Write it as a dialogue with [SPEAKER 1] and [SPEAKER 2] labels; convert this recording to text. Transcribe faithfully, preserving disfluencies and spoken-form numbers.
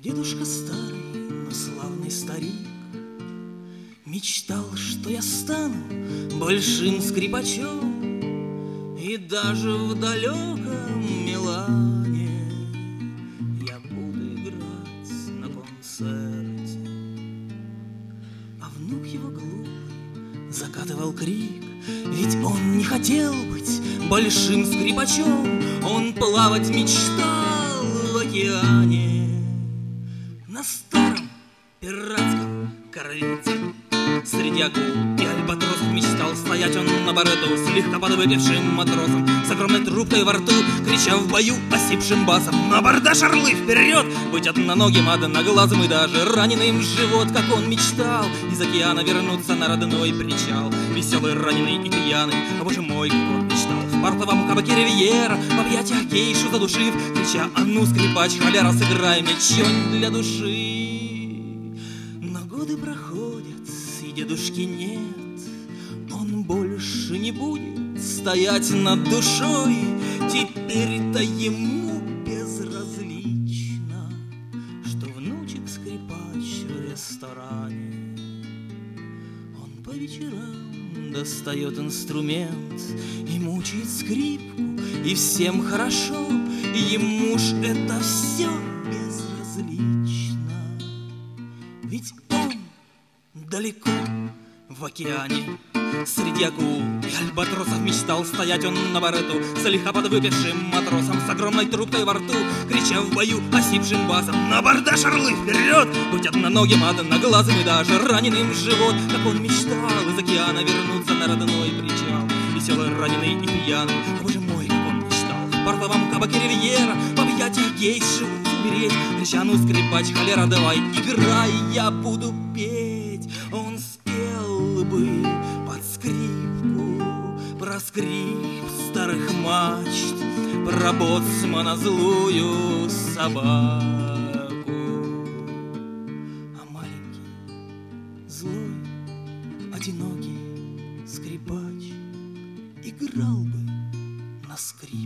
[SPEAKER 1] Дедушка старый, но славный старик, мечтал, что я стану большим скрипачом, и даже в далеком Милане я буду играть на концерте. А внук его глупый закатывал крик, ведь он не хотел быть большим скрипачом, он плавать мечтал в океане на старом пиратском корвете. Среди акул и альбатросов мечтал стоять он на борту, слегка подвыпившим матросом, с огромной трубкой во рту, крича в бою осипшим басом: на абордаж, орлы, вперед! Быть одноногим, одноглазым и даже раненым в живот, как он мечтал из океана вернуться на родной причал. Веселый, раненый и пьяный, а боже мой, как он мечтал в портовом кабаке Ривьера, в объятиях гейшу задушив, крича: а ну, скрипач, холера, сыграй мне чё-нибудь для души. Но годы проходят, и дедушки нет, он больше не будет стоять над душой. Теперь-то ему безразлично, что внучек-скрипач в ресторане. Он по вечерам достает инструмент и мучает скрипку, и всем хорошо, ему ж это все безразлично. Ведь он далеко в океане, среди акул и альбатросов мечтал стоять он на борту, слегка подвыпившим матросом, с огромной трубкой во рту, крича в бою осипшим басом: на абордаж, орлы, вперед! Быть одноногим, одноглазым и даже раненым в живот, как он мечтал из океана вернуться на родной причал. Веселый, раненый и пьяный, а боже мой, как он мечтал в портовом кабаке Ривьера, в объятиях гейши умереть, крича: ну, скрипач, холера, давай, играй, я буду петь. Он спел бы под скрипку про скрип старых мачт, про боцмана злую собаку. А маленький, злой, одинокий скрипач играл бы на скрипке.